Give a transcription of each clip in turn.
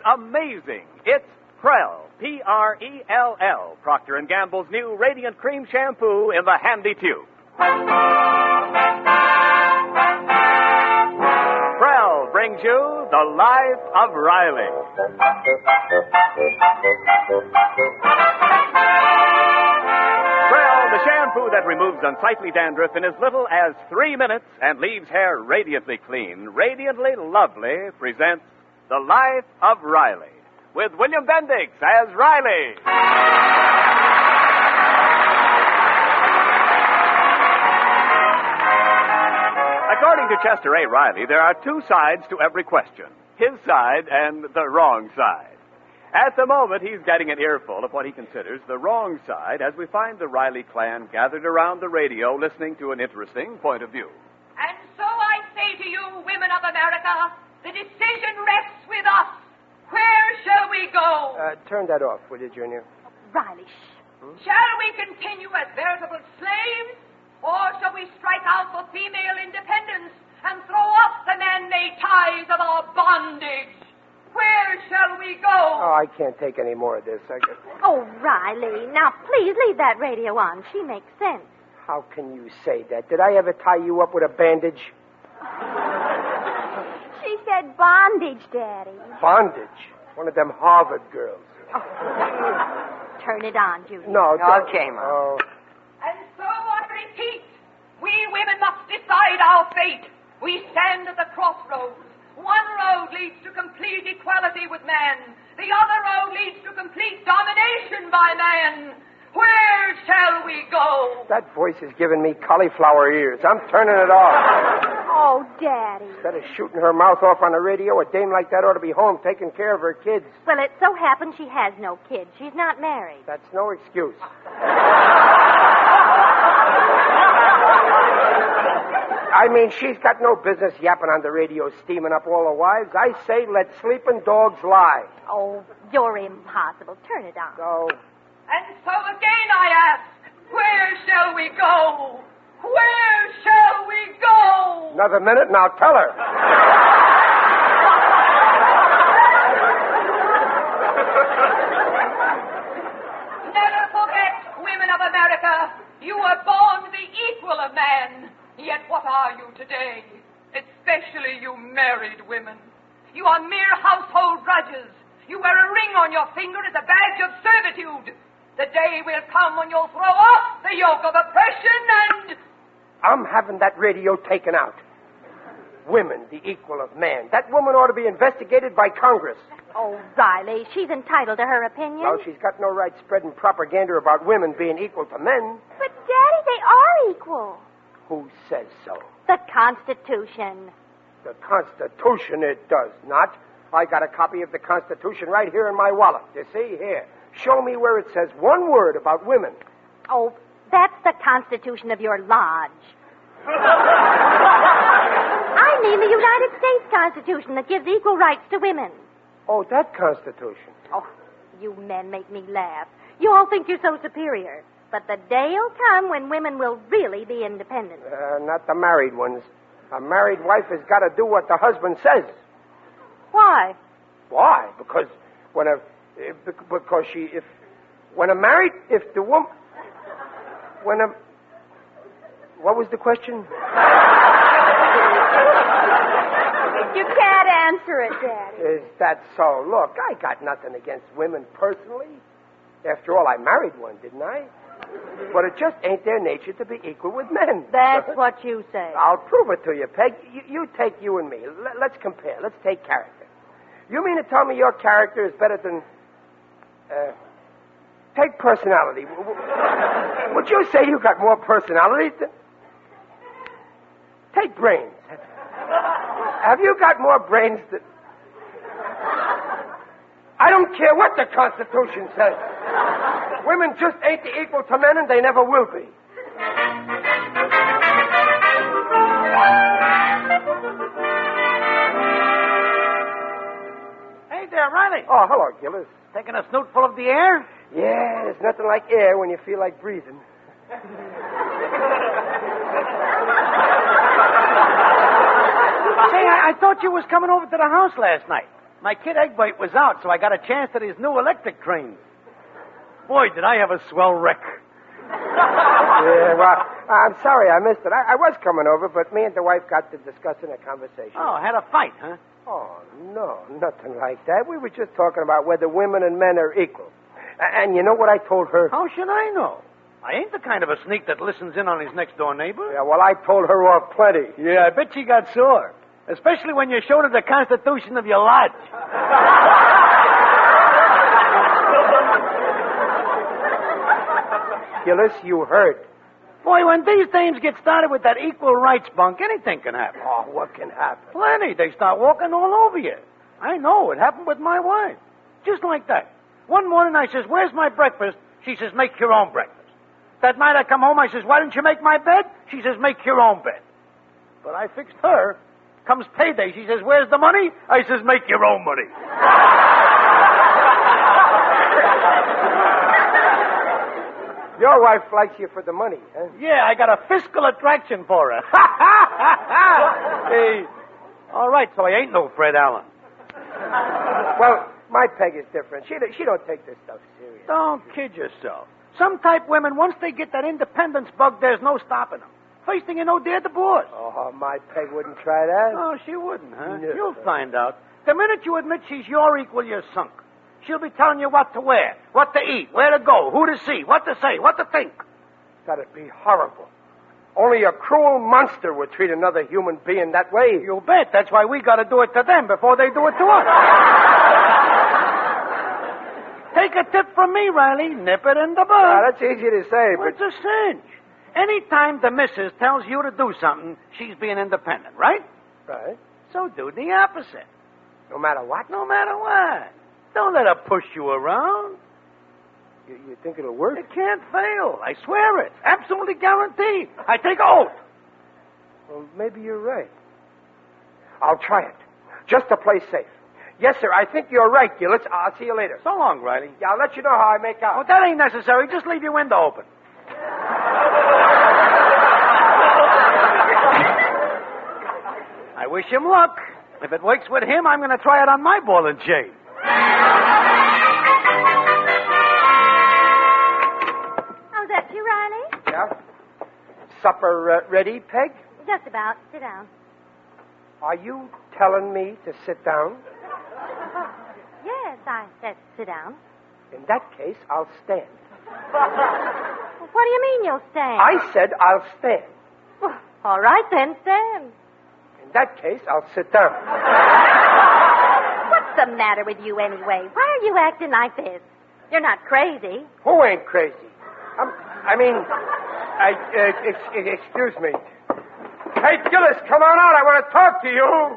amazing. It's Prell, P-R-E-L-L, Procter & Gamble's new Radiant Cream Shampoo in the handy tube. Prell brings you The Life of Riley. Prell, the shampoo that removes unsightly dandruff in as little as 3 minutes and leaves hair radiantly clean, radiantly lovely, presents The Life of Riley, with William Bendix as Riley. According to Chester A. Riley, there are two sides to every question, his side and the wrong side. At the moment, he's getting an earful of what he considers the wrong side as we find the Riley clan gathered around the radio listening to an interesting point of view. And so I say to you, women of America, the decision rests with us. Where shall we go? Turn that off, will you, Junior? Riley, shh. Shall we continue as veritable slaves? Or shall we strike out for female independence and throw off the man-made ties of our bondage? Where shall we go? Oh, I can't take any more of this. Oh, Riley, now please leave that radio on. She makes sense. How can you say that? Did I ever tie you up with a bandage? She said bondage, Daddy. Bondage? One of them Harvard girls. Oh. Turn it on, Judy. No, okay, Mom. Oh. And so I repeat, we women must decide our fate. We stand at the crossroads. One road leads to complete equality with man. The other road leads to complete domination by man. Where shall we go? That voice is giving me cauliflower ears. I'm turning it off. Oh, Daddy. Instead of shooting her mouth off on the radio, a dame like that ought to be home taking care of her kids. Well, it so happens she has no kids. She's not married. That's no excuse. I mean, she's got no business yapping on the radio, steaming up all the wives. I say let sleeping dogs lie. Oh, you're impossible. Turn it on. So... And so again I ask, where shall we go? Where shall we go? Another minute and I'll tell her. Never forget, women of America, you were born the equal of man. Yet what are you today? Especially you married women. You are mere household drudges. You wear a ring on your finger as a badge of servitude. The day will come when you'll throw off the yoke of oppression and... I'm having that radio taken out. Women, the equal of man. That woman ought to be investigated by Congress. Oh, Riley, she's entitled to her opinion. No, she's got no right spreading propaganda about women being equal to men. But, Daddy, they are equal. Who says so? The Constitution. The Constitution, it does not. I got a copy of the Constitution right here in my wallet. You see? Here. Show me where it says one word about women. Oh, that's the Constitution of your lodge. I mean the United States Constitution that gives equal rights to women. Oh, that Constitution. Oh, you men make me laugh. You all think you're so superior. But the day'll come when women will really be independent. Not the married ones. A married wife has got to do what the husband says. Why? Why? Because when a what was the question? You can't answer it, Daddy. Is that so? Look, I got nothing against women personally. After all, I married one, didn't I? But it just ain't their nature to be equal with men. That's what you say. I'll prove it to you, Peg. You take you and me. Let's compare. Let's take character. You mean to tell me your character is better than... take personality. Would you say you got more personality than... Take brains. Have you got more brains than... I don't care what the Constitution says. Women just ain't the equal to men, and they never will be. Hey there, Riley. Oh, hello, Gillis. Taking a snootful of the air? Yeah, there's nothing like air when you feel like breathing. Say, I thought you was coming over to the house last night. My kid Eggbite was out, so I got a chance at his new electric train. Boy, did I have a swell wreck. Yeah, well, I'm sorry I missed it. I was coming over, but me and the wife got to discussing a conversation. Oh, had a fight, huh? Oh, no, nothing like that. We were just talking about whether women and men are equal. And you know what I told her? How should I know? I ain't the kind of a sneak that listens in on his next-door neighbor. Yeah, well, I told her off plenty. Yeah, I bet she got sore. Especially when you showed her the constitution of your lodge. Gillis, you heard. Boy, when these dames get started with that equal rights bunk, anything can happen. Oh, what can happen? Plenty. They start walking all over you. I know. It happened with my wife. Just like that. One morning I says, "Where's my breakfast?" She says, "Make your own breakfast." That night I come home, I says, "Why didn't you make my bed?" She says, "Make your own bed." But I fixed her. Comes payday, she says, "Where's the money?" I says, "Make your own money." Your wife likes you for the money, huh? Yeah, I got a fiscal attraction for her. Hey, all right, so I ain't no Fred Allen. Well, my Peg is different. She don't take this stuff serious. Don't kid yourself. Some type women, once they get that independence bug, there's no stopping them. First thing you know, they're the boss. Oh, my Peg wouldn't try that. Oh, she wouldn't, huh? No. You'll find out. The minute you admit she's your equal, you're sunk. She'll be telling you what to wear, what to eat, where to go, who to see, what to say, what to think. That'd be horrible. Only a cruel monster would treat another human being that way. You bet. That's why we got to do it to them before they do it to us. Take a tip from me, Riley. Nip it in the bud. Ah, that's easy to say, Well, but... it's a cinch. Anytime the missus tells you to do something, she's being independent, right? Right. So do the opposite. No matter what? No matter what. Don't let her push you around. You think it'll work? It can't fail. I swear it. Absolutely guaranteed. I take oath. Well, maybe you're right. I'll try it. Just to play safe. Yes, sir, I think you're right, Gillis. I'll see you later. So long, Riley. Yeah, I'll let you know how I make Oh, out. that ain't necessary. Just leave your window open. I wish him luck. If it works with him, I'm going to try it on my ball and chain. Oh, that's you, Riley? Yeah? Supper ready, Peg? Just about. Sit down. Are you telling me to sit down? Yes, I said sit down. In that case, I'll stand. Well, what do you mean you'll stand? I said I'll stand. Well, all right, then, stand. In that case, I'll sit down. What's the matter with you anyway? Why are you acting like this? You're not crazy. Who ain't crazy? Excuse me. Hey, Gillis, come on out. I want to talk to you.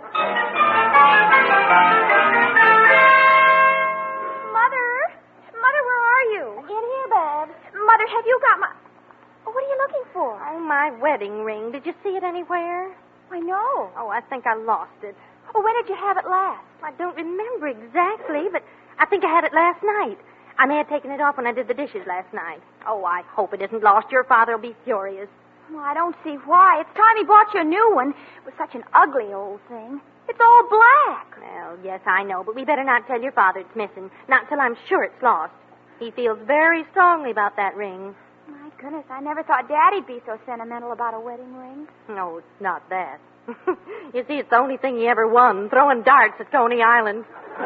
Mother, where are you? In here, Babs. Mother, have you got my... Oh, what are you looking for? Oh, my wedding ring. Did you see it anywhere? I know. Oh, I think I lost it. Oh, when did you have it last? I don't remember exactly, but I think I had it last night. I may have taken it off when I did the dishes last night. Oh, I hope it isn't lost. Your father will be furious. Well, I don't see why. It's time he bought you a new one. It was such an ugly old thing. It's all black. Well, yes, I know, but we better not tell your father it's missing. Not till I'm sure it's lost. He feels very strongly about that ring. My goodness, I never thought Daddy'd be so sentimental about a wedding ring. No, it's not that. You see, it's the only thing he ever won, throwing darts at Coney Island.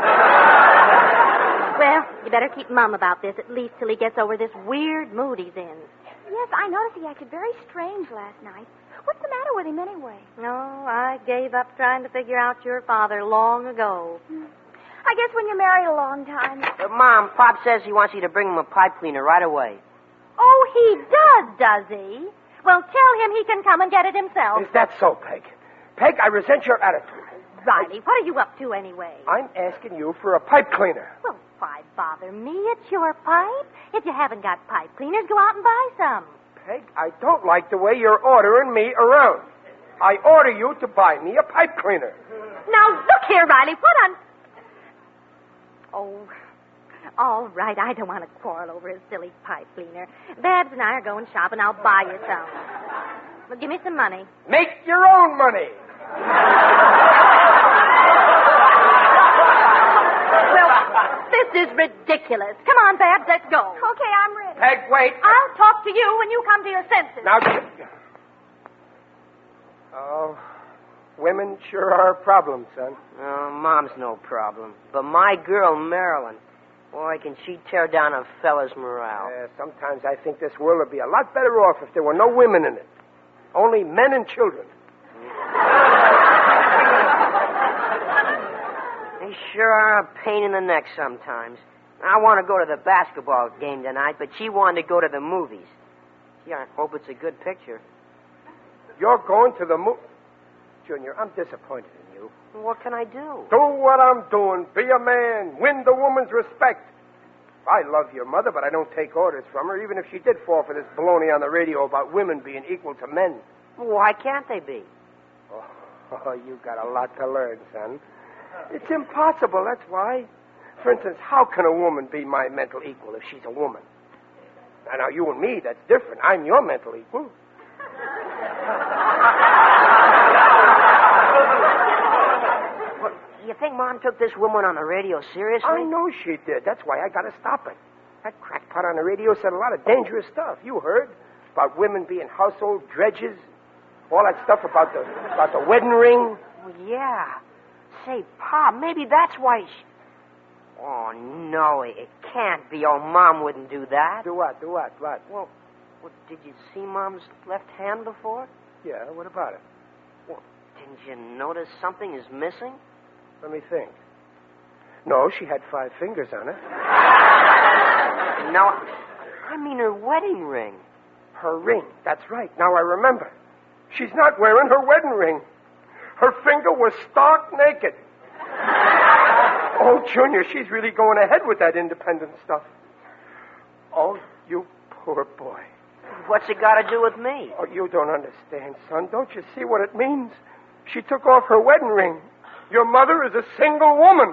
Well, you better keep mum about this, at least till he gets over this weird mood he's in. Yes, I noticed he acted very strange last night. What's the matter with him anyway? No, I gave up trying to figure out your father long ago. I guess when you're married a long time. Mom, Pop says he wants you to bring him a pipe cleaner right away. Oh, he does he? Well, tell him he can come and get it himself. Is that so, Peg? Peg, I resent your attitude. Riley, what are you up to anyway? I'm asking you for a pipe cleaner. Well, why bother me? It's your pipe. If you haven't got pipe cleaners, go out and buy some. Peg, I don't like the way you're ordering me around. I order you to buy me a pipe cleaner. Now, look here, Riley. What on... Oh, all right. I don't want to quarrel over a silly pipe cleaner. Babs and I are going shopping. I'll buy you some. Well, give me some money. Make your own money. This is ridiculous. Come on, Babs, let's go. Okay, I'm ready. Peg, wait. I'll talk to you when you come to your senses. Now, oh, women sure are a problem, son. Oh, Mom's no problem. But my girl, Marilyn, boy, can she tear down a fella's morale. Sometimes I think this world would be a lot better off if there were no women in it. Only men and children. They sure are a pain in the neck sometimes. I want to go to the basketball game tonight, but she wanted to go to the movies. Gee, I hope it's a good picture. You're going to the Junior, I'm disappointed in you. What can I do? Do what I'm doing. Be a man. Win the woman's respect. I love your mother, but I don't take orders from her, even if she did fall for this baloney on the radio about women being equal to men. Why can't they be? Oh, you got a lot to learn, son. It's impossible, that's why. For instance, how can a woman be my mental equal if she's a woman? Now, you and me, that's different. I'm your mental equal. Well, you think Mom took this woman on the radio seriously? I know she did. That's why I got to stop it. That crackpot on the radio said a lot of dangerous stuff. You heard about women being household dredges, all that stuff about the wedding ring. Well, yeah. Say, Pop, maybe that's why she... Oh, no, it can't be. Oh, Mom wouldn't do that. Do what? What? Well, did you see Mom's left hand before? Yeah, what about it? Well, didn't you notice something is missing? Let me think. No, she had 5 fingers on it. No, I mean her wedding ring. Her ring, that's right. Now I remember. She's not wearing her wedding ring. Her finger was stark naked. Oh, Junior, she's really going ahead with that independent stuff. Oh, you poor boy. What's it got to do with me? Oh, you don't understand, son. Don't you see what it means? She took off her wedding ring. Your mother is a single woman.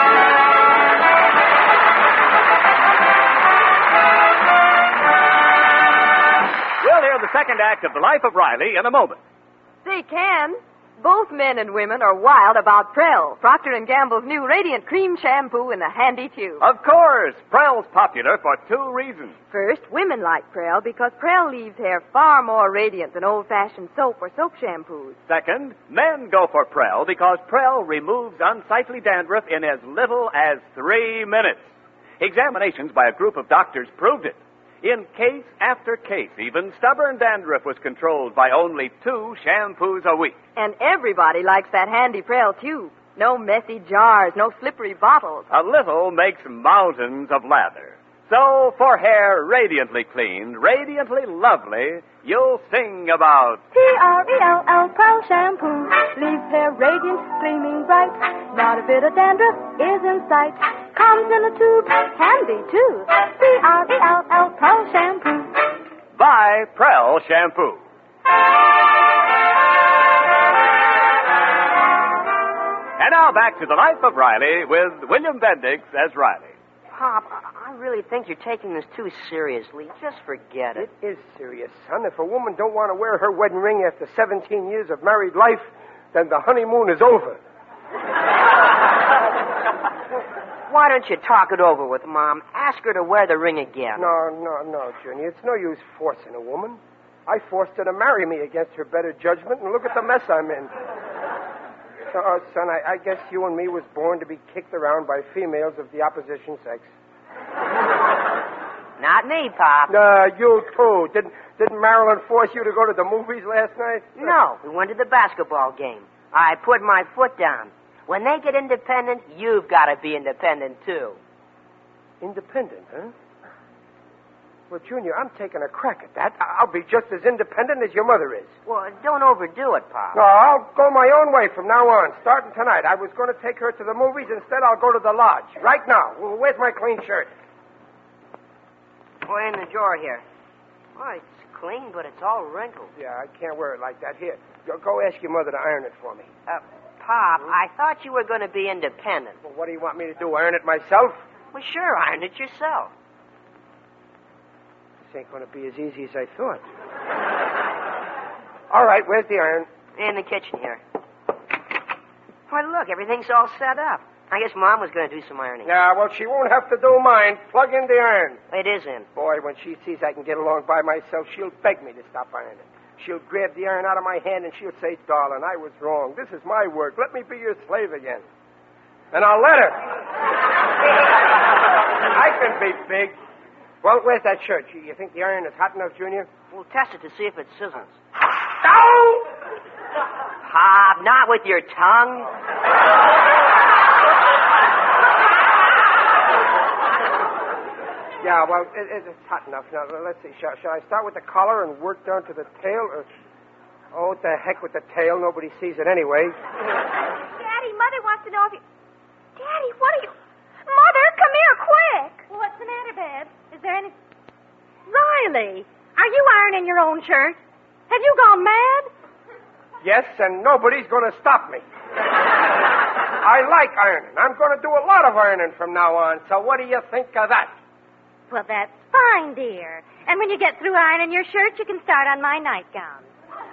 We'll hear the second act of The Life of Riley in a moment. Say, Ken, both men and women are wild about Prell, Procter & Gamble's new Radiant Cream Shampoo in the handy tube. Of course, Prell's popular for 2 reasons. First, women like Prell because Prell leaves hair far more radiant than old-fashioned soap or soap shampoos. Second, men go for Prell because Prell removes unsightly dandruff in as little as 3 minutes. Examinations by a group of doctors proved it. In case after case, even stubborn dandruff was controlled by only 2 shampoos a week. And everybody likes that handy Prell tube. No messy jars, no slippery bottles. A little makes mountains of lather. So, for hair radiantly clean, radiantly lovely, you'll sing about Prell, Prell shampoo. Leaves hair radiant, gleaming bright. Not a bit of dandruff is in sight. Comes in a tube, handy too. Prell, Prell shampoo. Buy Prell shampoo. And now back to The Life of Riley with William Bendix as Riley. Pop, I really think you're taking this too seriously. Just forget it. It is serious, son. If a woman don't want to wear her wedding ring after 17 years of married life, then the honeymoon is over. Why don't you talk it over with Mom? Ask her to wear the ring again. No, Junior. It's no use forcing a woman. I forced her to marry me against her better judgment, and look at the mess I'm in. So, son, I guess you and me was born to be kicked around by females of the opposition sex. Not me, Pop. You too. Didn't Marilyn force you to go to the movies last night? No, we went to the basketball game. I put my foot down. When they get independent, you've got to be independent, too. Independent, huh? Well, Junior, I'm taking a crack at that. I'll be just as independent as your mother is. Well, don't overdo it, Pop. No, I'll go my own way from now on. Starting tonight, I was going to take her to the movies. Instead, I'll go to the lodge. Right now. Well, where's my clean shirt? Put it in the drawer here. Oh, it's clean, but it's all wrinkled. Yeah, I can't wear it like that. Here, go ask your mother to iron it for me. Pop, I thought you were going to be independent. Well, what do you want me to do, iron it myself? Well, sure, iron it yourself. This ain't going to be as easy as I thought. All right, where's the iron? In the kitchen here. Why, look, everything's all set up. I guess Mom was going to do some ironing. Yeah, well, she won't have to do mine. Plug in the iron. It is in. Boy, when she sees I can get along by myself, she'll beg me to stop ironing. She'll grab the iron out of my hand and she'll say, darling, I was wrong. This is my work. Let me be your slave again. And I'll let her. I can be big. Well, where's that shirt? You think the iron is hot enough, Junior? We'll test it to see if it sizzles. No! Pop, not with your tongue. Yeah, well, it's hot enough. Now, let's see. Shall I start with the collar and work down to the tail? Oh, what the heck with the tail? Nobody sees it anyway. Daddy, Mother wants to know if you... Daddy, what are you... Mother, come here, quick! What's the matter, Babs? Is there any... Riley, are you ironing your own shirt? Have you gone mad? Yes, and nobody's going to stop me. I like ironing. I'm going to do a lot of ironing from now on. So what do you think of that? Well, that's fine, dear. And when you get through ironing your shirt, you can start on my nightgown.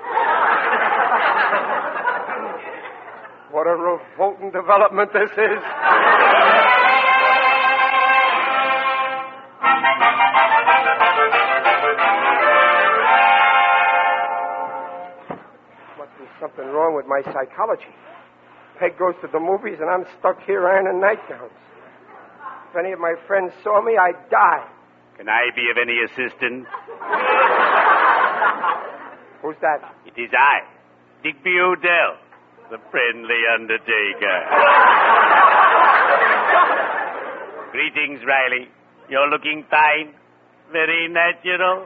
What a revolting development this is. Must be something wrong with my psychology. Peg goes to the movies and I'm stuck here ironing nightgowns. If any of my friends saw me, I'd die. Can I be of any assistance? Who's that? It is I, Digby Odell, the friendly undertaker. Greetings, Riley. You're looking fine. Very natural.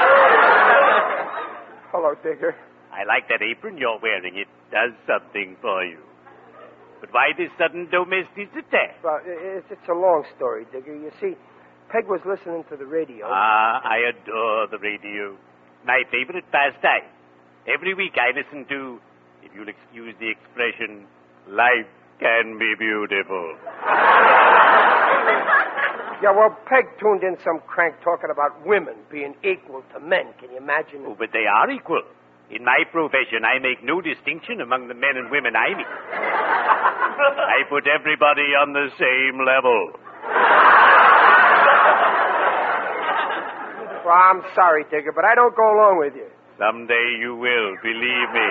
Hello, Digger. I like that apron you're wearing. It does something for you. But why this sudden domesticity? Well, it's a long story, Digger. You see, Peg was listening to the radio. Ah, I adore the radio. My favorite pastime. Every week I listen to, if you'll excuse the expression, life can be beautiful. Yeah, well, Peg tuned in some crank talking about women being equal to men. Can you imagine? Oh, but they are equal. In my profession, I make no distinction among the men and women I meet. I put everybody on the same level. Well, I'm sorry, Digger, but I don't go along with you. Someday you will, believe me.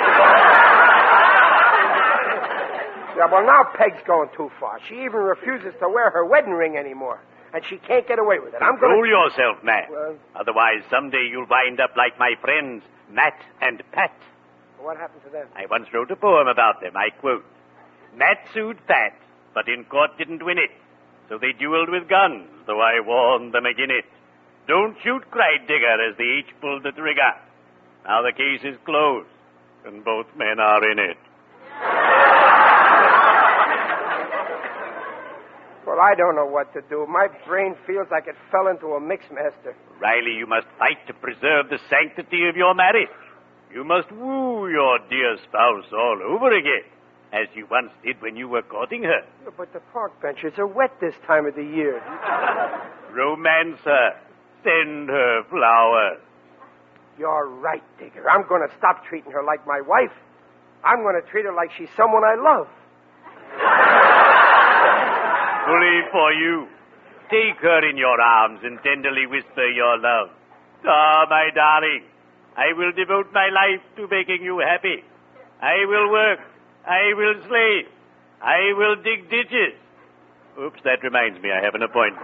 Yeah, well, now Peg's going too far. She even refuses to wear her wedding ring anymore. And she can't get away with it. Control yourself, Matt. Well... Otherwise, someday you'll wind up like my friends, Matt and Pat. What happened to them? I once wrote a poem about them. I quote, Matt sued Pat, but in court didn't win it. So they dueled with guns, though I warned them again it. Don't shoot, cried Digger as they each pulled the trigger. Now the case is closed, and both men are in it. Well, I don't know what to do. My brain feels like it fell into a mixmaster. Riley, you must fight to preserve the sanctity of your marriage. You must woo your dear spouse all over again, as you once did when you were courting her. Yeah, but the park benches are wet this time of the year. Romance her. Send her flowers. You're right, Digger. I'm going to stop treating her like my wife. I'm going to treat her like she's someone I love. Bully for you. Take her in your arms and tenderly whisper your love. Ah, my darling, I will devote my life to making you happy. I will work. I will slave. I will dig ditches. Oops, that reminds me, I have an appointment.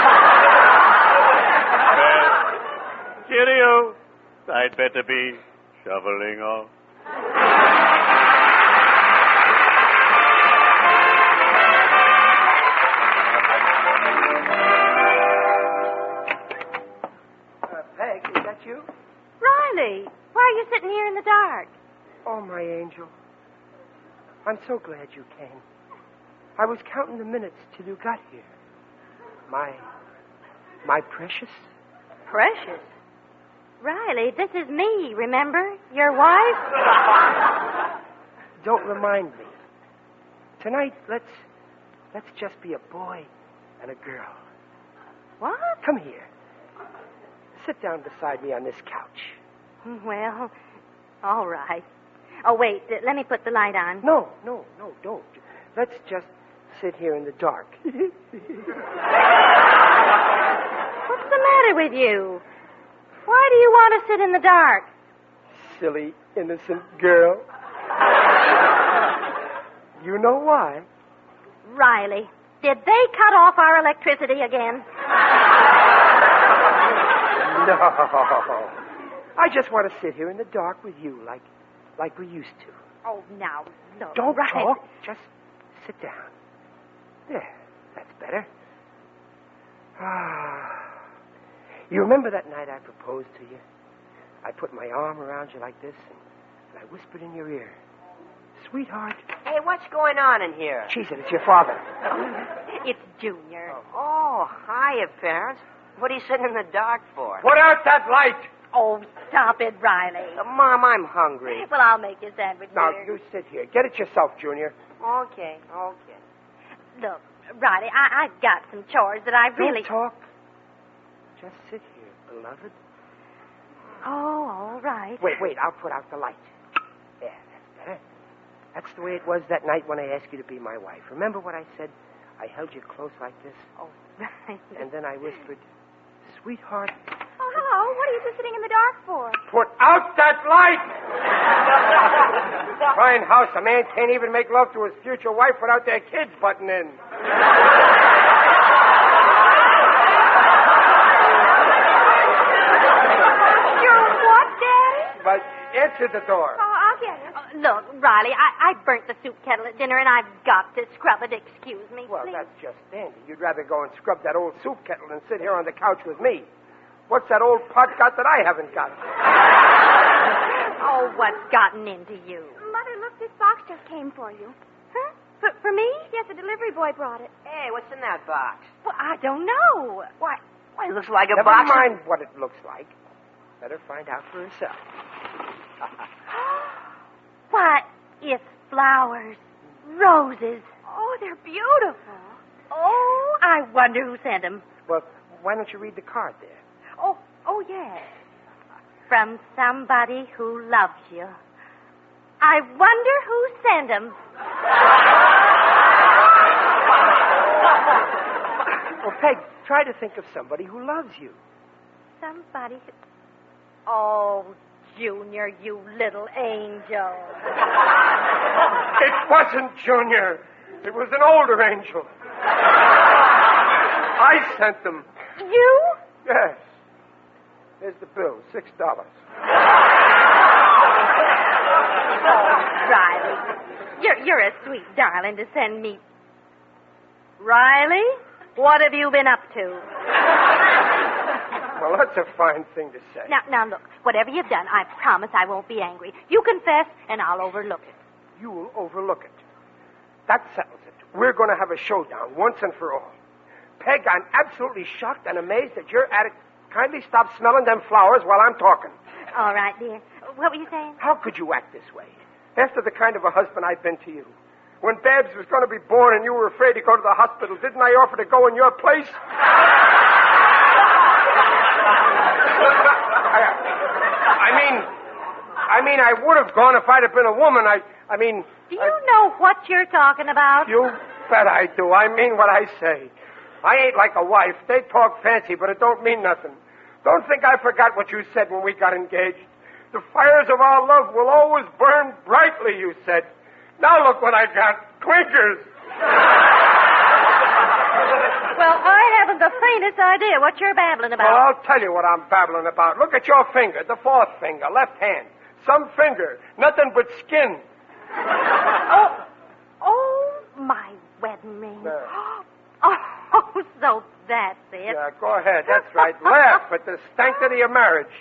Well, cheerio. I'd better be shoveling off. Peg, is that you? Riley, why are you sitting here in the dark? Oh, my angel. I'm so glad you came. I was counting the minutes till you got here. My precious? Precious? Riley, this is me, remember? Your wife? Don't remind me. Tonight, let's just be a boy and a girl. What? Come here. Sit down beside me on this couch. Well, all right. Oh, wait, let me put the light on. No, don't. Let's just sit here in the dark. What's the matter with you? Why do you want to sit in the dark? Silly, innocent girl. You know why? Riley, did they cut off our electricity again? No. I just want to sit here in the dark with you like we used to. Oh, now, look. Don't Riley. talk. Just sit down. There. That's better. You remember that night I proposed to you? I put my arm around you like this, and I whispered in your ear, "Sweetheart." Hey, what's going on in here? Jesus, it's your father. It's Junior. Oh, hiya, parents. What are you sitting in the dark for? Put out that light! Oh, stop it, Riley. Mom, I'm hungry. Well, I'll make you a sandwich, Now, dear. you sit here. Get it yourself, Junior. Okay. Look, Riley, I've got some chores that I really... Don't talk. Just sit here, beloved. Oh, all right. Wait, I'll put out the light. There, that's better. That's the way it was that night when I asked you to be my wife. Remember what I said? I held you close like this. Oh, right. And then I whispered, "Sweetheart." Oh, hello. What are you two sitting in the dark for? Put out that light! Fine house. A man can't even make love to his future wife without their kids butting in. You're what, Daddy? But answer the door. Oh, I'll get it. Look, Riley, I burnt the soup kettle at dinner, and I've got to scrub it. Excuse me, Well, please. that's just dandy. You'd rather go and scrub that old soup kettle than sit here on the couch with me. What's that old pot got that I haven't got? Oh, what's gotten into you? Mother, look, this box just came for you. Huh? For me? Yes, the delivery boy brought it. Hey, what's in that box? Well, I don't know. Why, it looks like a Never box. mind what it looks like. Let her find out for herself. Why, it's flowers. Roses. Oh, they're beautiful. Oh, I wonder who sent them. Well, why don't you read the card there? Oh, yes. From somebody who loves you. I wonder who sent them. Well, Peg, try to think of somebody who loves you. Somebody who... Oh, Junior, you little angel. It wasn't Junior. It was an older angel. I sent them. You? Yes. There's the bill, $6. Riley, you're a sweet darling to send me. Riley, what have you been up to? Well, that's a fine thing to say. Now, look, whatever you've done, I promise I won't be angry. You confess, and I'll overlook it. You will overlook it. That settles it. We're going to have a showdown once and for all. Peg, I'm absolutely shocked and amazed that you're at it. Kindly stop smelling them flowers while I'm talking. All right, dear. What were you saying? How could you act this way? After the kind of a husband I've been to you. When Babs was going to be born and you were afraid to go to the hospital, didn't I offer to go in your place? I mean, I would have gone if I'd have been a woman. Do you know what you're talking about? You bet I do. I mean what I say. I ain't like a wife. They talk fancy, but it don't mean nothing. Don't think I forgot what you said when we got engaged. The fires of our love will always burn brightly, you said. Now look what I got. Clinkers. Well, I haven't the faintest idea what you're babbling about. Well, I'll tell you what I'm babbling about. Look at your finger, the fourth finger, left hand. Some finger, nothing but skin. Oh, my wedding ring. No. Oh, so that's it. Yeah, go ahead. That's right. Laugh at the sanctity of marriage.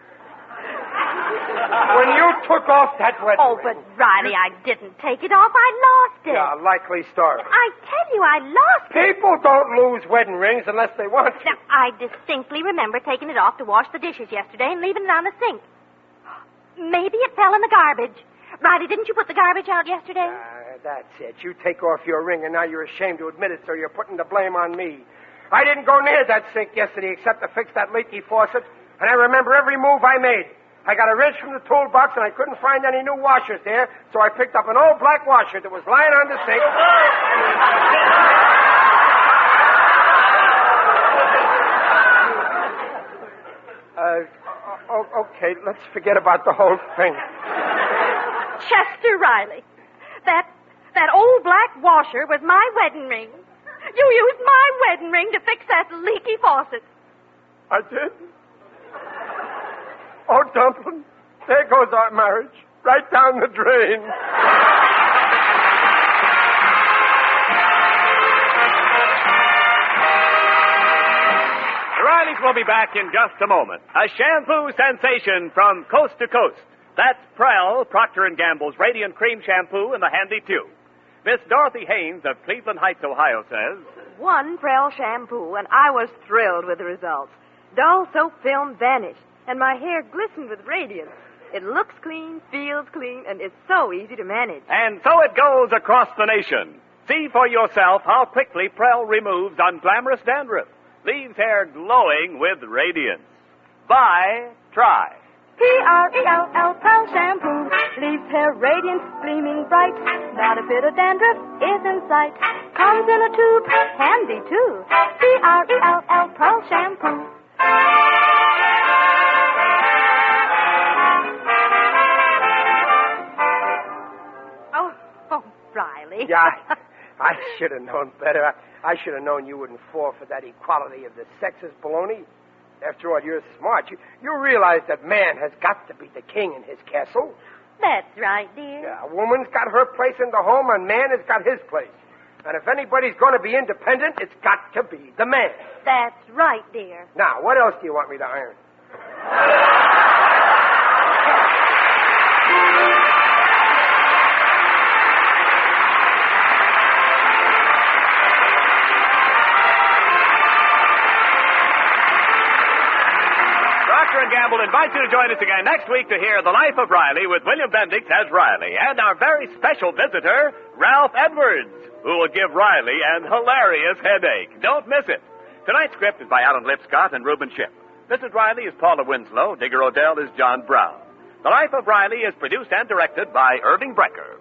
When you took off that wedding Oh, but Riley, I didn't take it off. I lost it. Yeah, likely story. I tell you, I lost it. People don't lose wedding rings unless they want to. Now, I distinctly remember taking it off to wash the dishes yesterday and leaving it on the sink. Maybe it fell in the garbage. Riley, didn't you put the garbage out yesterday? That's it. You take off your ring, and now you're ashamed to admit it, so you're putting the blame on me. I didn't go near that sink yesterday except to fix that leaky faucet, and I remember every move I made. I got a wrench from the toolbox, and I couldn't find any new washers there, so I picked up an old black washer that was lying on the sink. Okay, let's forget about the whole thing. Chester Riley, that old black washer was my wedding ring. You used my wedding ring to fix that leaky faucet. I did? Oh, Dumplin', there goes our marriage. Right down the drain. The Rileys will be back in just a moment. A shampoo sensation from coast to coast. That's Prell, Procter & Gamble's Radiant Cream Shampoo in the handy tube. Miss Dorothy Haynes of Cleveland Heights, Ohio says, One Prell shampoo, and I was thrilled with the results. Dull soap film vanished, and my hair glistened with radiance. It looks clean, feels clean, and is so easy to manage. and so it goes across the nation. See for yourself how quickly Prell removes unglamorous dandruff, leaves hair glowing with radiance. Buy, try. P-R-E-L-L, Prell shampoo. Leaves hair radiant, gleaming bright. Not a bit of dandruff is in sight. Comes in a tube, handy too. P-R-E-L-L, Prell shampoo. Oh, Riley. Yeah, I should have known better. I should have known you wouldn't fall for that equality of the sexes baloney. After all, you're smart. You realize that man has got to be the king in his castle. That's right, dear. Yeah, a woman's got her place in the home, and man has got his place. And if anybody's going to be independent, it's got to be the man. That's right, dear. Now, what else do you want me to iron? Procter & Gamble invites you to join us again next week to hear The Life of Riley with William Bendix as Riley and our very special visitor, Ralph Edwards, who will give Riley an hilarious headache. Don't miss it. Tonight's script is by Alan Lipscott and Reuben Ship. Mrs. Riley is Paula Winslow. Digger Odell is John Brown. The Life of Riley is produced and directed by Irving Brecker.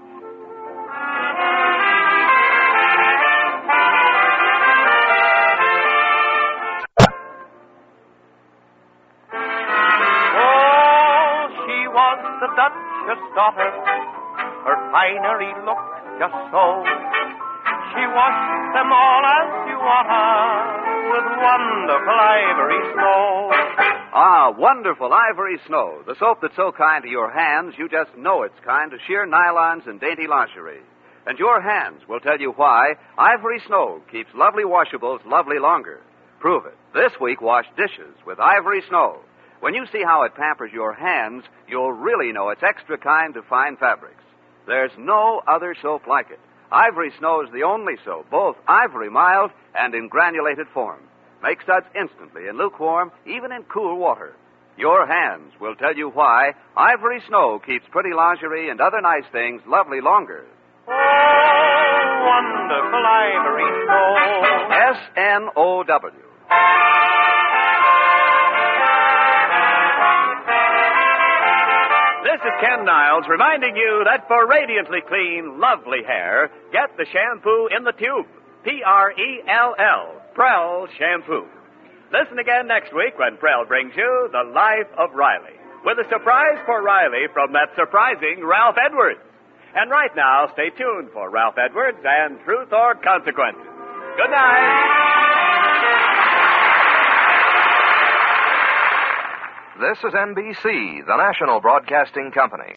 The Duchess' daughter, her finery looked just so. She washed them all as you ought her, with wonderful ivory snow. Ah, wonderful ivory snow. The soap that's so kind to your hands, you just know it's kind to sheer nylons and dainty lingerie. And your hands will tell you why Ivory Snow keeps lovely washables lovely longer. Prove it. This week, wash dishes with Ivory Snow. When you see how it pampers your hands, you'll really know it's extra kind to fine fabrics. There's no other soap like it. Ivory Snow is the only soap, both ivory mild and in granulated form. Make suds instantly in lukewarm, even in cool water. Your hands will tell you why Ivory Snow keeps pretty lingerie and other nice things lovely longer. Oh, wonderful ivory snow. S-N-O-W. This is Ken Niles reminding you that for radiantly clean, lovely hair, get the shampoo in the tube. P-R-E-L-L. Prell Shampoo. Listen again next week when Prell brings you The Life of Riley, with a surprise for Riley from that surprising Ralph Edwards. And right now, stay tuned for Ralph Edwards and Truth or Consequences. Good night. This is NBC, the national broadcasting company.